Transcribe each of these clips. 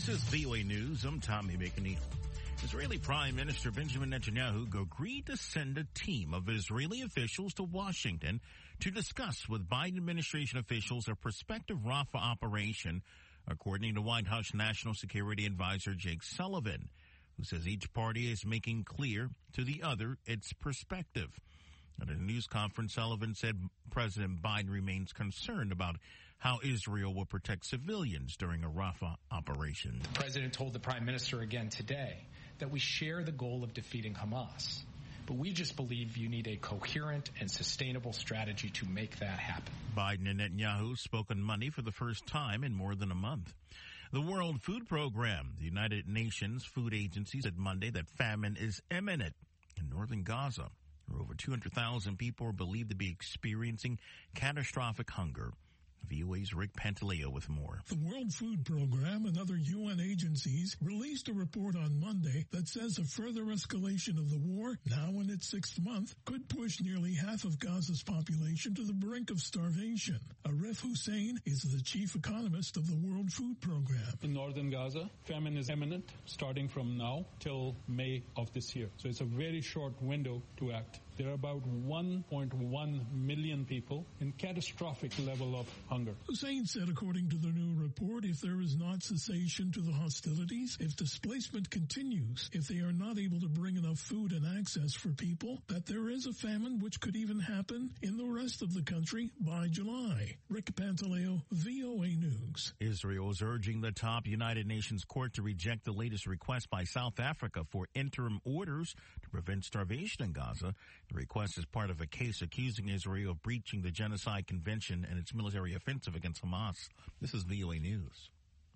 This is VOA News. I'm Tommy McNeil. Israeli Prime Minister Benjamin Netanyahu agreed to send a team of Israeli officials to Washington to discuss with Biden administration officials a prospective Rafah operation, according to White House National Security Advisor Jake Sullivan, who says each party is making clear to the other its perspective. At a news conference, Sullivan said President Biden remains concerned about how Israel will protect civilians during a Rafah operation. The president told the prime minister again today that we share the goal of defeating Hamas, but we just believe you need a coherent and sustainable strategy to make that happen. Biden and Netanyahu spoke on Monday for the first time in more than a month. The World Food Program, the United Nations Food Agency, said Monday that famine is imminent in northern Gaza, where over 200,000 people are believed to be experiencing catastrophic hunger. VOA's Rick Pantaleo with more. The World Food Program and other UN agencies released a report on Monday that says a further escalation of the war, now in its sixth month, could push nearly half of Gaza's population to the brink of starvation. Arif Hussein is the chief economist of the World Food Program. In northern Gaza, famine is imminent, starting from now till May of this year. So it's a very short window to act. There are about 1.1 million people in catastrophic level of hunger. Hussein said, according to the new report, if there is not cessation to the hostilities, if displacement continues, if they are not able to bring enough food and access for people, that there is a famine which could even happen in the rest of the country by July. Rick Pantaleo, VOA News. Israel is urging the top United Nations court to reject the latest request by South Africa for interim orders to prevent starvation in Gaza. The request is part of a case accusing Israel of breaching the Genocide Convention and its military offensive against Hamas. This is VOA News.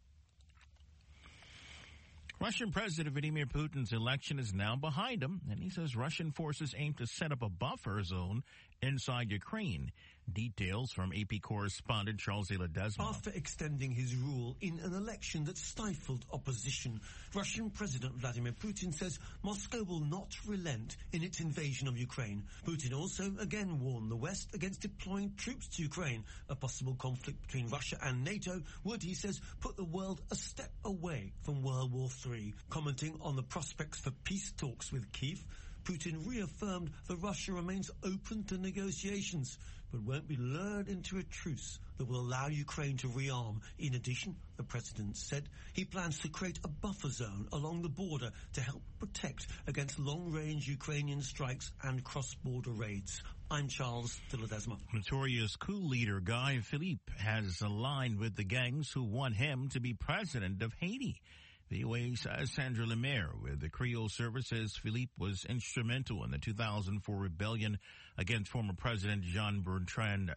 Russian President Vladimir Putin's election is now behind him, and he says Russian forces aim to set up a buffer zone inside Ukraine. Details from AP correspondent Charles Ledesma. After extending his rule in an election that stifled opposition, Russian President Vladimir Putin says Moscow will not relent in its invasion of Ukraine. Putin also again warned the West against deploying troops to Ukraine. A possible conflict between Russia and NATO would, he says, put the world a step away from World War III. Commenting on the prospects for peace talks with Kyiv, Putin reaffirmed that Russia remains open to negotiations, but won't be lured into a truce that will allow Ukraine to rearm. In addition, the president said he plans to create a buffer zone along the border to help protect against long-range Ukrainian strikes and cross-border raids. I'm Charles de Ledesma. Notorious coup leader Guy Philippe has aligned with the gangs who want him to be president of Haiti. VOA's Sandra Lemaire with the Creole Service says Philippe was instrumental in the 2004 rebellion against former President Jean-Bertrand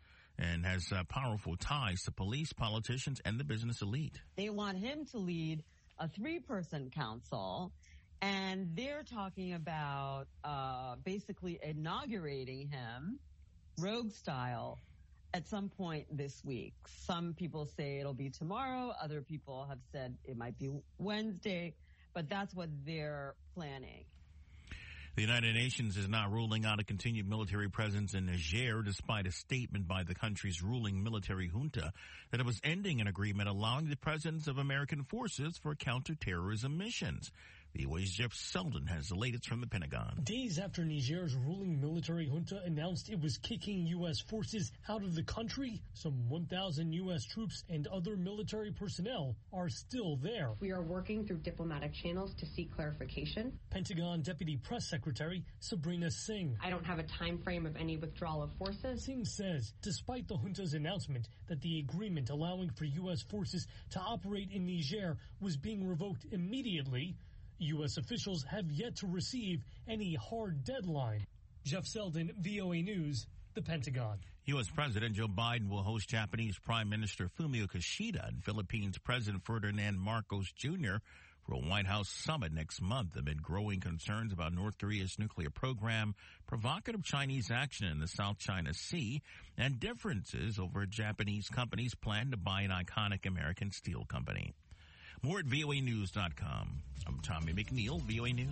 and has powerful ties to police, politicians, and the business elite. They want him to lead a 3-person council, and they're talking about basically inaugurating him, rogue style, at some point this week. Some people say it'll be tomorrow. Other people have said it might be Wednesday, but that's what they're planning. The United Nations is now ruling out a continued military presence in Niger, despite a statement by the country's ruling military junta that it was ending an agreement allowing the presence of American forces for counterterrorism missions. VOA's Jeff Selden has the latest from the Pentagon. Days after Niger's ruling military junta announced it was kicking U.S. forces out of the country, some 1,000 U.S. troops and other military personnel are still there. We are working through diplomatic channels to seek clarification. Pentagon Deputy Press Secretary Sabrina Singh. I don't have a time frame of any withdrawal of forces. Singh says, despite the junta's announcement that the agreement allowing for U.S. forces to operate in Niger was being revoked immediately, U.S. officials have yet to receive any hard deadline. Jeff Selden, VOA News, the Pentagon. U.S. President Joe Biden will host Japanese Prime Minister Fumio Kishida and Philippines President Ferdinand Marcos Jr. for a White House summit next month amid growing concerns about North Korea's nuclear program, provocative Chinese action in the South China Sea, and differences over a Japanese company's plan to buy an iconic American steel company. More at voanews.com. I'm Tommy McNeil, VOA News.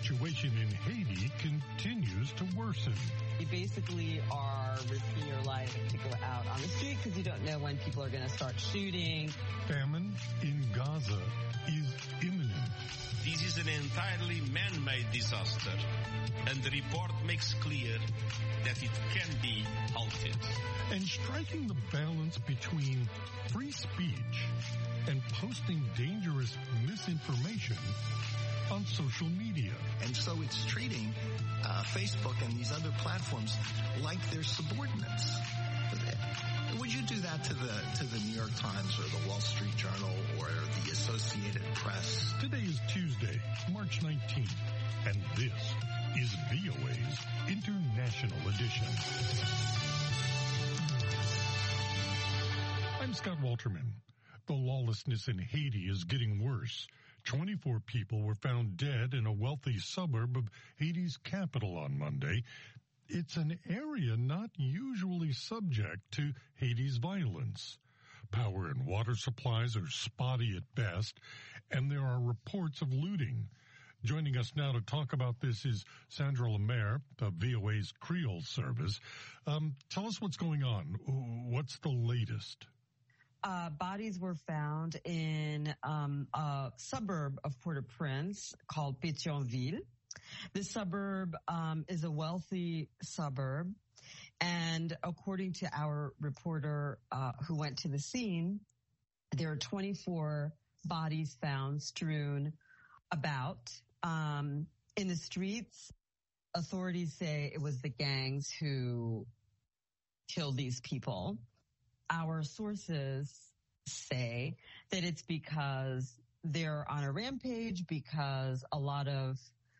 situation in Haiti continues to worsen. You basically are risking your life to go out on the street because you don't know when people are going to start shooting. Famine in Gaza is imminent. This is an entirely man-made disaster, and the report makes clear that it can be halted. And striking the balance between free speech and posting dangerous misinformation on social media. And so it's treating Facebook and these other platforms like they're subordinates. Would you do that to the New York Times or the Wall Street Journal or the Associated Press? Today is Tuesday, March 19th, and this is VOA's International Edition. I'm Scott Walterman. The lawlessness in Haiti is getting worse. 24 people were found dead in a wealthy suburb of Haiti's capital on Monday. It's an area not usually subject to Haiti's violence. Power and water supplies are spotty at best, and there are reports of looting. Joining us now to talk about this is Sandra Lemaire of VOA's Creole service. Tell us what's going on. What's the latest? Bodies were found in a suburb of Port-au-Prince called Pétionville. This suburb is a wealthy suburb, and according to our reporter who went to the scene, there are 24 bodies found strewn about in the streets. Authorities say it was the gangs who killed these people. Our sources say that it's because they're on a rampage, because a lot of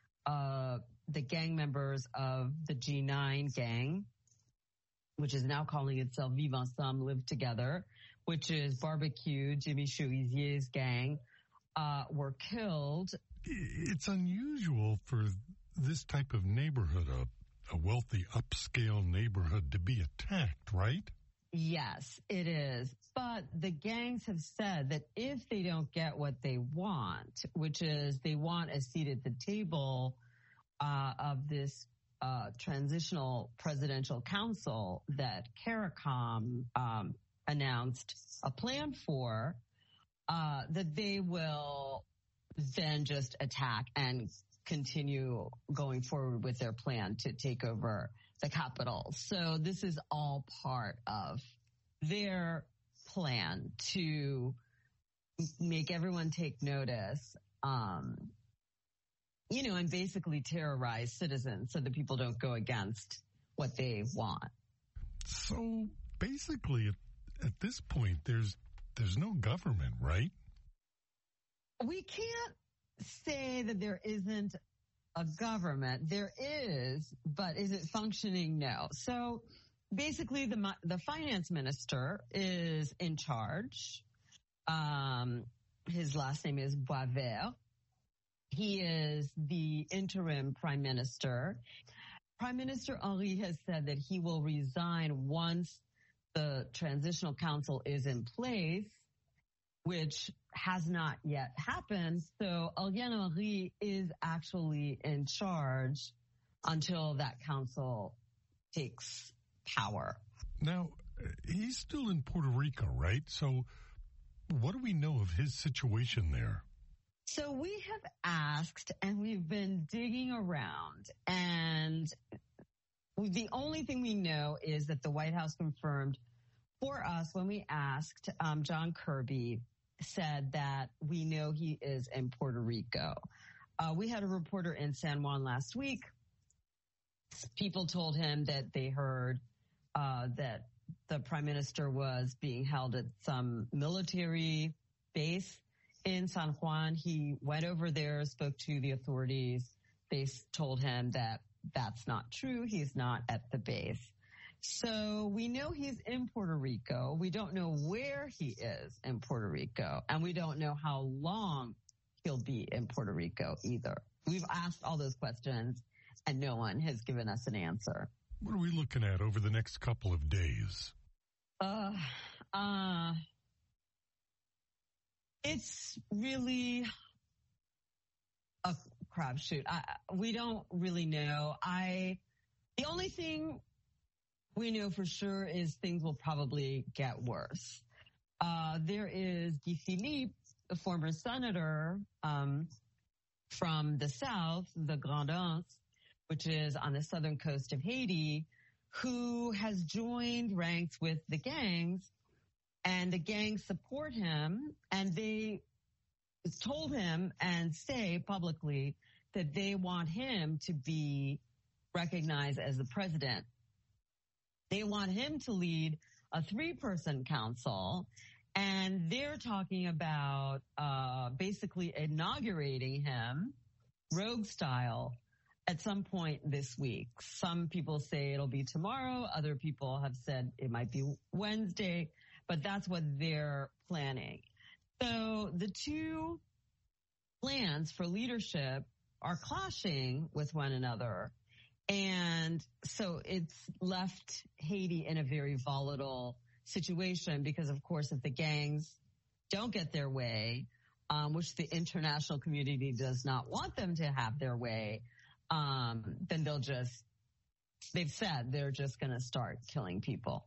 the gang members of the G9 gang, which is now calling itself Vivre Ensemble, Live Together, which is Barbecue, Jimmy Chouizier's gang, were killed. It's unusual for this type of neighborhood, a wealthy upscale neighborhood, to be attacked, right? Yes, it is. But the gangs have said that if they don't get what they want, which is they want a seat at the table of this transitional presidential council that CARICOM announced a plan for, that they will then just attack and continue going forward with their plan to take over the capital. So this is all part of their plan to make everyone take notice, and basically terrorize citizens so that people don't go against what they want. So basically, at this point, there's no government, right? We can't say that there isn't a government. There is, but is it functioning? No. So basically, the finance minister is in charge. His last name is Boisvert. He is the interim prime minister. Prime Minister Henry has said that he will resign once the transitional council is in place, which has not yet happened. So Ariel Henry is actually in charge until that council takes power. Now, he's still in Puerto Rico, right? So what do we know of his situation there? So we have asked, and we've been digging around, and the only thing we know is that the White House confirmed for us when we asked. John Kirby said that we know he is in Puerto Rico. We had a reporter in San Juan last week. People told him that they heard that the prime minister was being held at some military base in San Juan. He went over there, spoke to the authorities. They told him that that's not true. He's not at the base. So we know he's in Puerto Rico. We don't know where he is in Puerto Rico, and we don't know how long he'll be in Puerto Rico either. We've asked all those questions, and no one has given us an answer. What are we looking at over the next couple of days? It's really a crapshoot. We don't really know. The only thing we know for sure is things will probably get worse. There is Guy Philippe, the former senator from the south, the Grand Anse, which is on the southern coast of Haiti, who has joined ranks with the gangs, and the gangs support him, and they told him and say publicly that they want him to be recognized as the president. They want him to lead a 3-person council, and they're talking about basically inaugurating him, rogue style, at some point this week. Some people say it'll be tomorrow. Other people have said it might be Wednesday, but that's what they're planning. So the two plans for leadership are clashing with one another. And so it's left Haiti in a very volatile situation because, of course, if the gangs don't get their way, which the international community does not want them to have their way, then they've said they're just going to start killing people.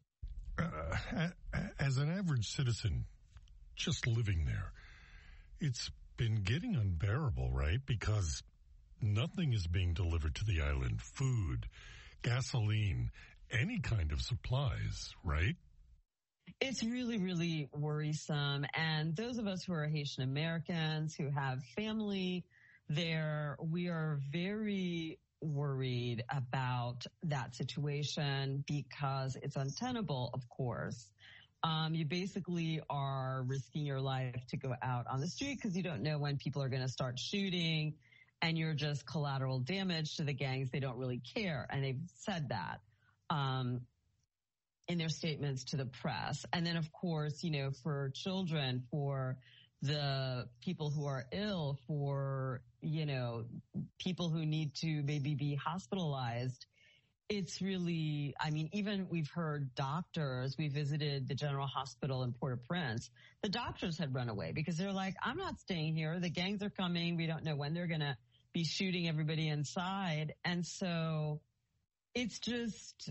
As an average citizen just living there, it's been getting unbearable, right? Because nothing is being delivered to the island. Food, gasoline, any kind of supplies, right? It's really, really worrisome. And those of us who are Haitian Americans, who have family there, we are very worried about that situation because it's untenable, of course. You basically are risking your life to go out on the street because you don't know when people are going to start shooting, and you're just collateral damage to the gangs. They don't really care. And they've said that in their statements to the press. And then, of course, for children, for the people who are ill, for, people who need to maybe be hospitalized, it's really, even we've heard doctors, we visited the General Hospital in Port-au-Prince. The doctors had run away because they're like, I'm not staying here. The gangs are coming. We don't know when they're going to be shooting everybody inside. And so it's just,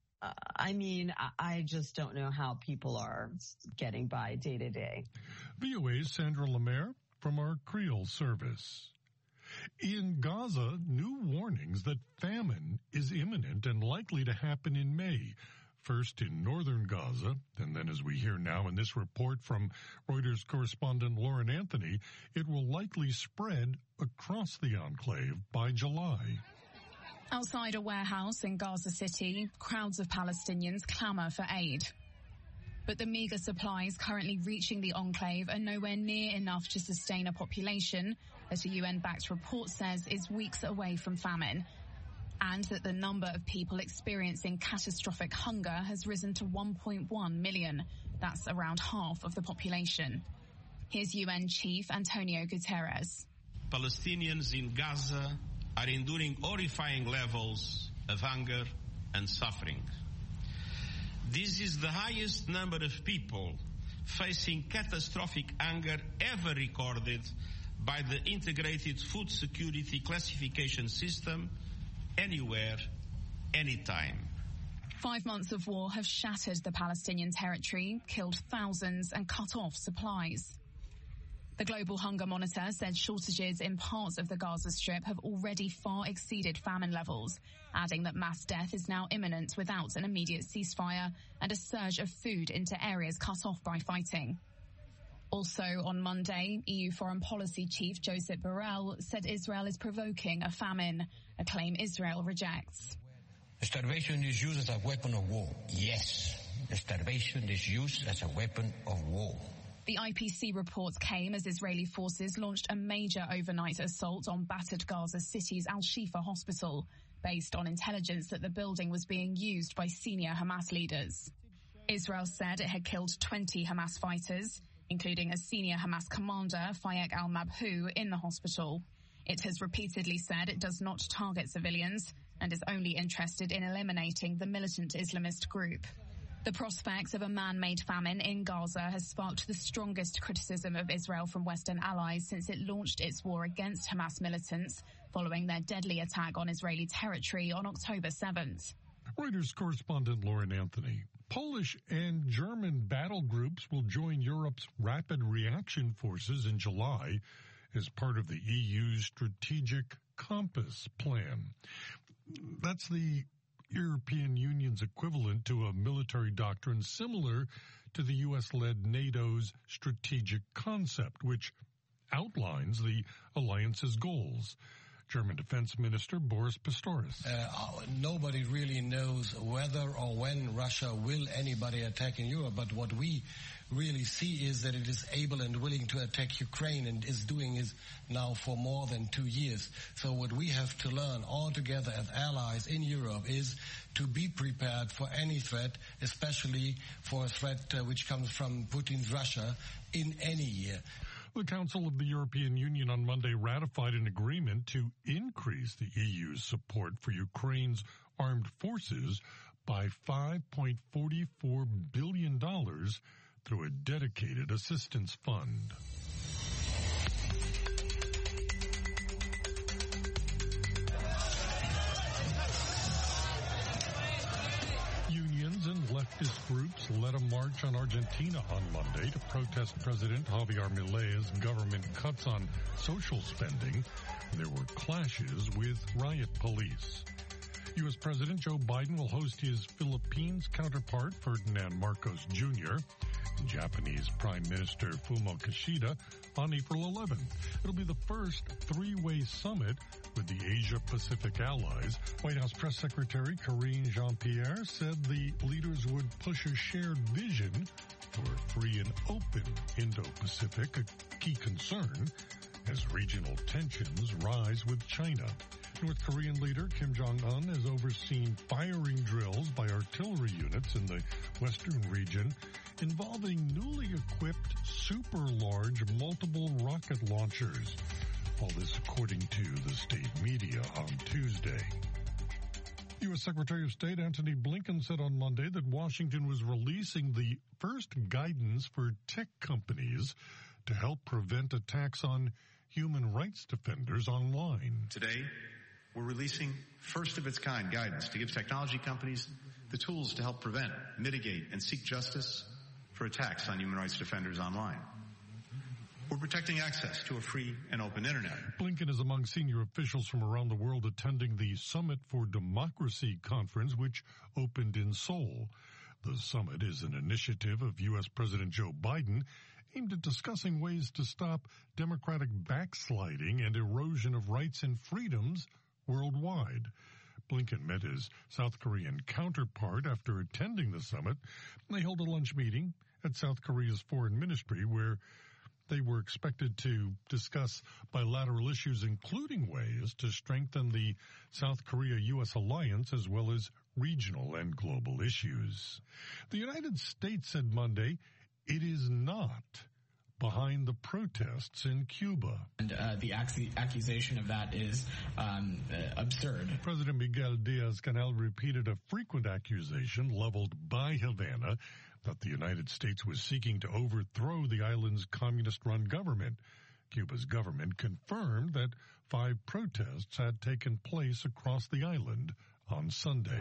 I just don't know how people are getting by day to day. VOA's Sandra Lemaire from our Creole service. In Gaza, new warnings that famine is imminent and likely to happen in May. First in northern Gaza, and then as we hear now in this report from Reuters correspondent Lauren Anthony, it will likely spread across the enclave by July. Outside a warehouse in Gaza City, crowds of Palestinians clamour for aid. But the meagre supplies currently reaching the enclave are nowhere near enough to sustain a population that a UN-backed report says is weeks away from famine, and that the number of people experiencing catastrophic hunger has risen to 1.1 million. That's around half of the population. Here's UN Chief Antonio Guterres. Palestinians in Gaza are enduring horrifying levels of hunger and suffering. This is the highest number of people facing catastrophic hunger ever recorded by the Integrated Food Security Classification System, anywhere, anytime. 5 months of war have shattered the Palestinian territory, killed thousands, and cut off supplies. The Global Hunger Monitor said shortages in parts of the Gaza Strip have already far exceeded famine levels, adding that mass death is now imminent without an immediate ceasefire and a surge of food into areas cut off by fighting. Also on Monday, EU Foreign Policy Chief Josep Borrell said Israel is provoking a famine, a claim Israel rejects. Starvation is used as a weapon of war. Yes, starvation is used as a weapon of war. The IPC report came as Israeli forces launched a major overnight assault on battered Gaza City's Al-Shifa hospital, based on intelligence that the building was being used by senior Hamas leaders. Israel said it had killed 20 Hamas fighters, including a senior Hamas commander, Fayek al-Mabhou, in the hospital. It has repeatedly said it does not target civilians and is only interested in eliminating the militant Islamist group. The prospect of a man-made famine in Gaza has sparked the strongest criticism of Israel from Western allies since it launched its war against Hamas militants following their deadly attack on Israeli territory on October 7th. Reuters correspondent Lauren Anthony. Polish and German battle groups will join Europe's Rapid Reaction Forces in July as part of the EU's Strategic Compass plan. That's the European Union's equivalent to a military doctrine similar to the U.S.-led NATO's strategic concept, which outlines the alliance's goals. German Defense Minister Boris Pistorius. Nobody really knows whether or when Russia will anybody attack in Europe, but what we really see is that it is able and willing to attack Ukraine and is doing it now for more than 2 years. So what we have to learn all together as allies in Europe is to be prepared for any threat, especially for a threat which comes from Putin's Russia in any year. The Council of the European Union on Monday ratified an agreement to increase the EU's support for Ukraine's armed forces by $5.44 billion through a dedicated assistance fund. Unions and leftist groups led a march on Argentina on Monday to protest President Javier Milei's government cuts on social spending. There were clashes with riot police. U.S. President Joe Biden will host his Philippines counterpart, Ferdinand Marcos Jr., and Japanese Prime Minister Fumio Kishida on April 11. It'll be the first three-way summit with the Asia-Pacific allies. White House Press Secretary Karine Jean-Pierre said the leaders would push a shared vision for a free and open Indo-Pacific, a key concern as regional tensions rise with China. North Korean leader Kim Jong-un has overseen firing drills by artillery units in the western region involving newly equipped super-large multiple rocket launchers. All this according to the state media on Tuesday. U.S. Secretary of State Antony Blinken said on Monday that Washington was releasing the first guidance for tech companies to help prevent attacks on human rights defenders online. Today, we're releasing first-of-its-kind guidance to give technology companies the tools to help prevent, mitigate, and seek justice for attacks on human rights defenders online. We're protecting access to a free and open internet. Blinken is among senior officials from around the world attending the Summit for Democracy conference, which opened in Seoul. The summit is an initiative of U.S. President Joe Biden aimed at discussing ways to stop democratic backsliding and erosion of rights and freedoms worldwide. Blinken met his South Korean counterpart after attending the summit. They held a lunch meeting at South Korea's foreign ministry where they were expected to discuss bilateral issues, including ways to strengthen the South Korea-U.S. alliance as well as regional and global issues. The United States said Monday it is not behind the protests in Cuba. And the accusation of that is absurd. President Miguel Diaz-Canel repeated a frequent accusation leveled by Havana that the United States was seeking to overthrow the island's communist-run government. Cuba's government confirmed that 5 protests had taken place across the island on Sunday.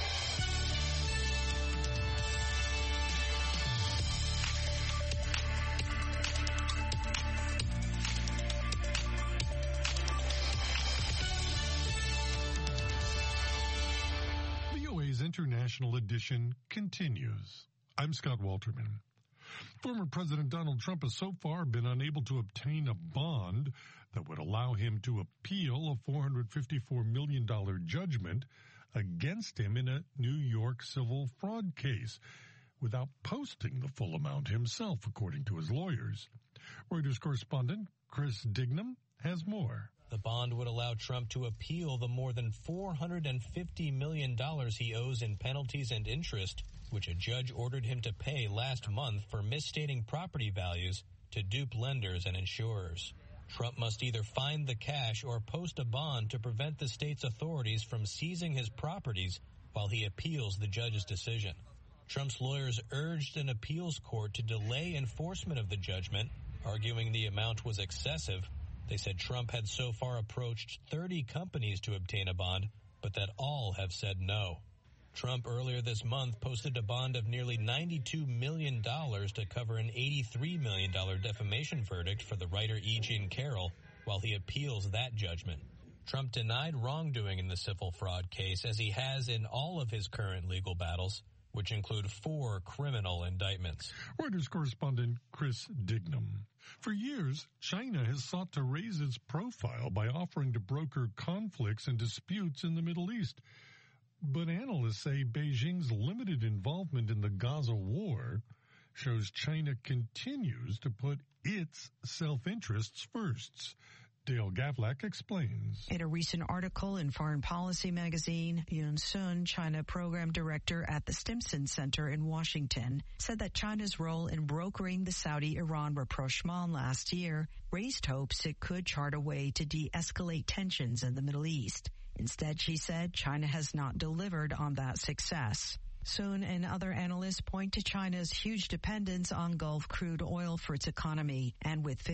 VOA's International Edition continues. I'm Scott Walterman. Former President Donald Trump has so far been unable to obtain a bond that would allow him to appeal a $454 million judgment against him in a New York civil fraud case without posting the full amount himself, according to his lawyers. Reuters correspondent Chris Dignam has more. The bond would allow Trump to appeal the more than $450 million he owes in penalties and interest, which a judge ordered him to pay last month for misstating property values to dupe lenders and insurers. Trump must either find the cash or post a bond to prevent the state's authorities from seizing his properties while he appeals the judge's decision. Trump's lawyers urged an appeals court to delay enforcement of the judgment, arguing the amount was excessive. They said Trump had so far approached 30 companies to obtain a bond, but that all have said no. Trump earlier this month posted a bond of nearly $92 million to cover an $83 million defamation verdict for the writer E. Jean Carroll while he appeals that judgment. Trump denied wrongdoing in the civil fraud case, as he has in all of his current legal battles, which include 4 criminal indictments. Reuters correspondent Chris Dignam. For years, China has sought to raise its profile by offering to broker conflicts and disputes in the Middle East. But analysts say Beijing's limited involvement in the Gaza war shows China continues to put its self-interests first. Dale Gavlak explains. In a recent article in Foreign Policy magazine, Yun Sun, China program director at the Stimson Center in Washington, said that China's role in brokering the Saudi-Iran rapprochement last year raised hopes it could chart a way to de-escalate tensions in the Middle East. Instead, she said, China has not delivered on that success. Sun and other analysts point to China's huge dependence on Gulf crude oil for its economy, and with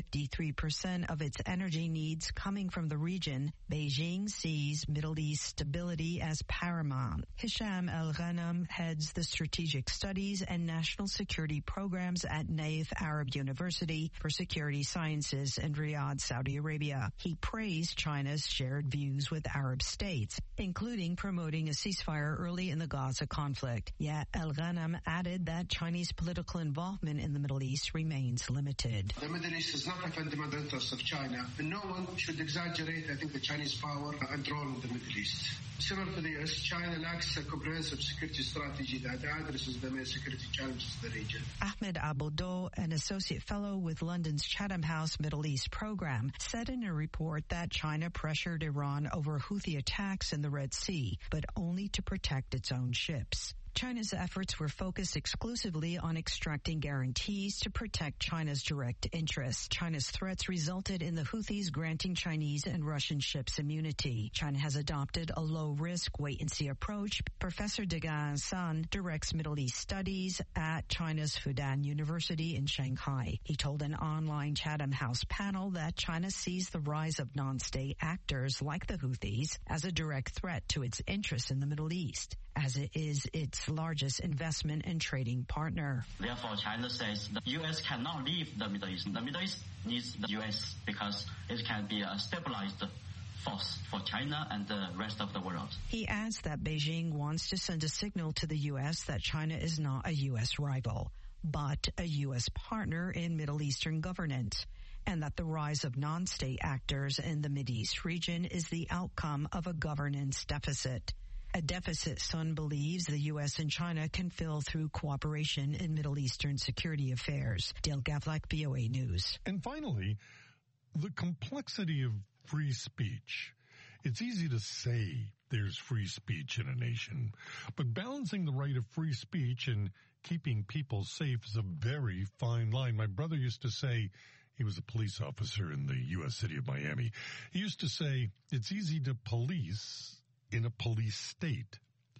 53% of its energy needs coming from the region, Beijing sees Middle East stability as paramount. Hisham El-Ghanem heads the Strategic Studies and National Security Programs at Naif Arab University for Security Sciences in Riyadh, Saudi Arabia. He praised China's shared views with Arab states, including promoting a ceasefire early in the Gaza conflict. Yet El-Ghanem added that Chinese political involvement in the Middle East remains limited. The Middle East is not a fundamental interest of China, and no one should exaggerate, I think, the Chinese power and role in the Middle East. Similar to the U.S., China lacks a comprehensive security strategy that addresses the main security challenges of the region. Ahmed Aboudo, an associate fellow with London's Chatham House Middle East program, said in a report that China pressured Iran over Houthi attacks in the Red Sea, but only to protect its own ships. China's efforts were focused exclusively on extracting guarantees to protect China's direct interests. China's threats resulted in the Houthis granting Chinese and Russian ships immunity. China has adopted a low-risk, wait-and-see approach. Professor Degan San directs Middle East studies at China's Fudan University in Shanghai. He told an online Chatham House panel that China sees the rise of non-state actors like the Houthis as a direct threat to its interests in the Middle East, as it is its largest investment and trading partner. Therefore, China says the U.S. cannot leave the Middle East. The Middle East needs the U.S. because it can be a stabilized force for China and the rest of the world. He adds that Beijing wants to send a signal to the U.S. that China is not a U.S. rival, but a U.S. partner in Middle Eastern governance, and that the rise of non-state actors in the Mideast region is the outcome of a governance deficit. A deficit Sun believes the U.S. and China can fill through cooperation in Middle Eastern security affairs. Dale Gavlak, VOA News. And finally, the complexity of free speech. It's easy to say there's free speech in a nation, but balancing the right of free speech and keeping people safe is a very fine line. My brother used to say, he was a police officer in the U.S. city of Miami. He used to say, it's easy to police in a police state.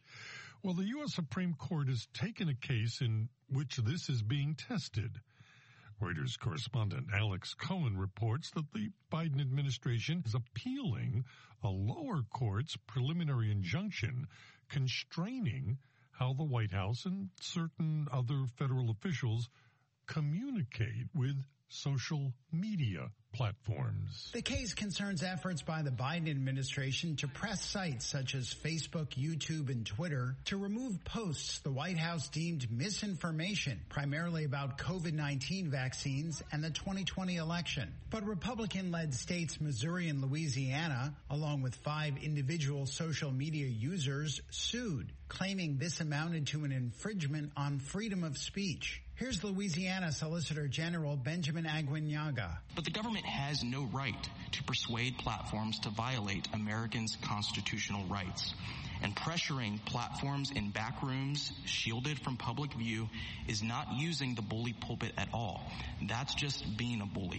Well, the U.S. Supreme Court has taken a case in which this is being tested. Reuters correspondent Alex Cohen reports that the Biden administration is appealing a lower court's preliminary injunction constraining how the White House and certain other federal officials communicate with social media platforms. The case concerns efforts by the Biden administration to press sites such as Facebook, YouTube, and Twitter to remove posts the White House deemed misinformation, primarily about COVID-19 vaccines and the 2020 election. But Republican-led states Missouri and Louisiana, along with 5 individual social media users, sued, claiming this amounted to an infringement on freedom of speech. Here's Louisiana Solicitor General Benjamin Aguinaga. But the government has no right to persuade platforms to violate Americans' constitutional rights. And pressuring platforms in back rooms, shielded from public view, is not using the bully pulpit at all. That's just being a bully.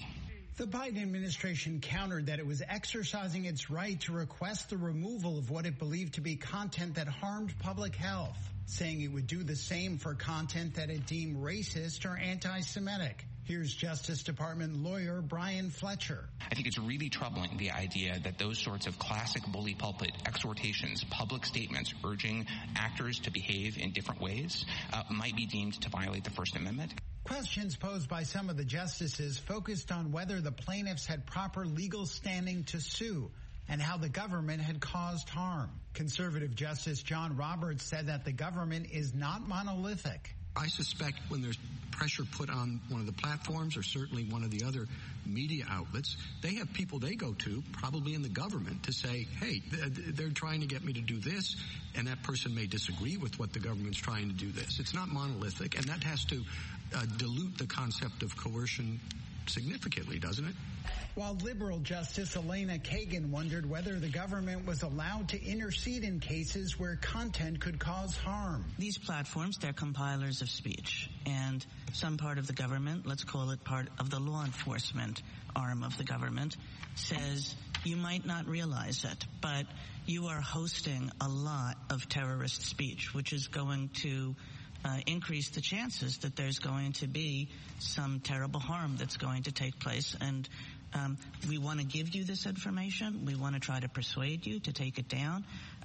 The Biden administration countered that it was exercising its right to request the removal of what it believed to be content that harmed public health, saying it would do the same for content that it deemed racist or anti-Semitic. Here's Justice Department lawyer Brian Fletcher. I think it's really troubling, the idea that those sorts of classic bully pulpit exhortations, public statements urging actors to behave in different ways might be deemed to violate the First Amendment. Questions posed by some of the justices focused on whether the plaintiffs had proper legal standing to sue and how the government had caused harm. Conservative Justice John Roberts said that the government is not monolithic. I suspect when there's pressure put on one of the platforms or certainly one of the other media outlets, they have people they go to, probably in the government, to say, hey, they're trying to get me to do this, and that person may disagree with what the government's trying to do this. It's not monolithic, and that has to dilute the concept of coercion significantly, doesn't it? While liberal Justice Elena Kagan wondered whether the government was allowed to intercede in cases where content could cause harm. These platforms, they're compilers of speech, and some part of the government, let's call it part of the law enforcement arm of the government, says you might not realize it, but you are hosting a lot of terrorist speech, which is going to increase the chances that there's going to be some terrible harm that's going to take place. And we want to give you this information. We want to try to persuade you to take it down.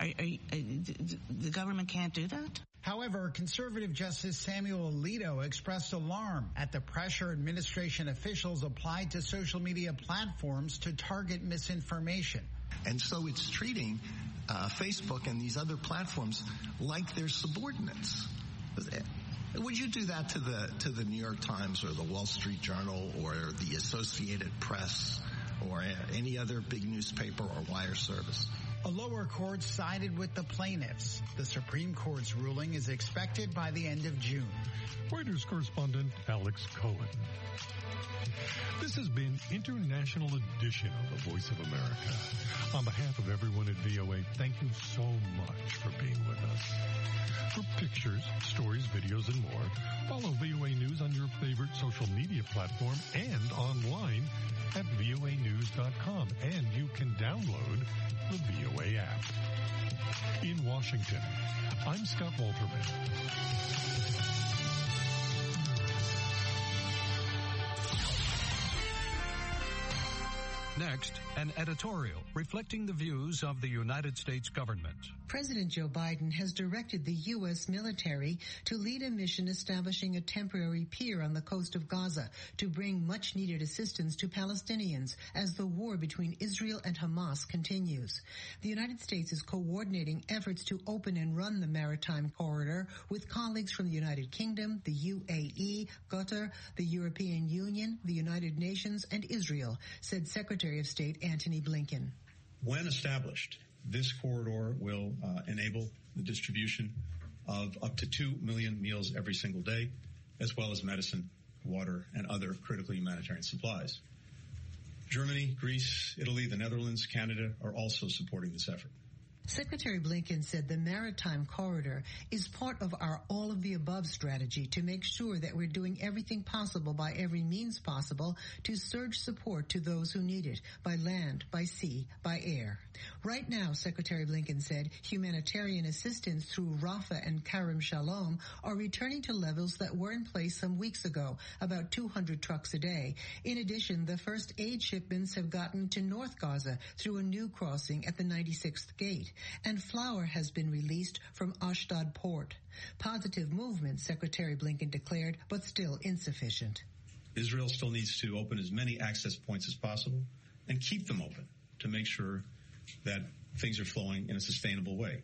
The government can't do that? However, conservative Justice Samuel Alito expressed alarm at the pressure administration officials applied to social media platforms to target misinformation. And so it's treating Facebook and these other platforms like they're subordinates. Would you do that to the New York Times or the Wall Street Journal or the Associated Press or any other big newspaper or wire service? A lower court sided with the plaintiffs. The Supreme Court's ruling is expected by the end of June. White House correspondent Alex Cohen. This has been International Edition of the Voice of America. On behalf of everyone at VOA, thank you so much for being with us. For pictures, stories, videos, and more, follow VOA News on your favorite social media platform and online at voanews.com. And you can download the VOA app. In Washington, I'm Scott Walterman. Next, an editorial reflecting the views of the United States government. President Joe Biden has directed the U.S. military to lead a mission establishing a temporary pier on the coast of Gaza to bring much-needed assistance to Palestinians as the war between Israel and Hamas continues. The United States is coordinating efforts to open and run the maritime corridor with colleagues from the United Kingdom, the UAE, Qatar, the European Union, the United Nations, and Israel, said Secretary of State Antony Blinken. When established, this corridor will enable the distribution of up to 2 million meals every single day, as well as medicine, water, and other critical humanitarian supplies. Germany, Greece, Italy, the Netherlands, Canada are also supporting this effort. Secretary Blinken said the maritime corridor is part of our all-of-the-above strategy to make sure that we're doing everything possible by every means possible to surge support to those who need it, by land, by sea, by air. Right now, Secretary Blinken said, humanitarian assistance through Rafah and Kerem Shalom are returning to levels that were in place some weeks ago, about 200 trucks a day. In addition, the first aid shipments have gotten to North Gaza through a new crossing at the 96th gate. And flour has been released from Ashdod port. Positive movement, Secretary Blinken declared, but still insufficient. Israel still needs to open as many access points as possible and keep them open to make sure that things are flowing in a sustainable way.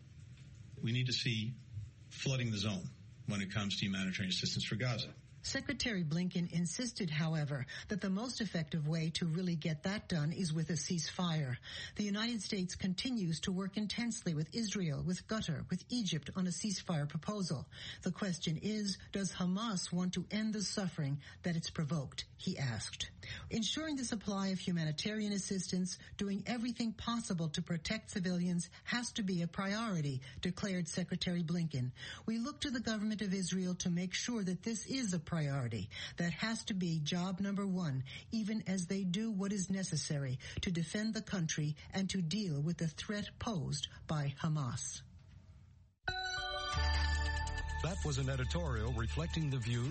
We need to see flooding the zone when it comes to humanitarian assistance for Gaza. Secretary Blinken insisted, however, that the most effective way to really get that done is with a ceasefire. The United States continues to work intensely with Israel, with Qatar, with Egypt on a ceasefire proposal. The question is, does Hamas want to end the suffering that it's provoked? he asked. Ensuring the supply of humanitarian assistance, doing everything possible to protect civilians has to be a priority, declared Secretary Blinken. We look to the government of Israel to make sure that this is a priority. That has to be job number one, even as they do what is necessary to defend the country and to deal with the threat posed by Hamas. That was an editorial reflecting the views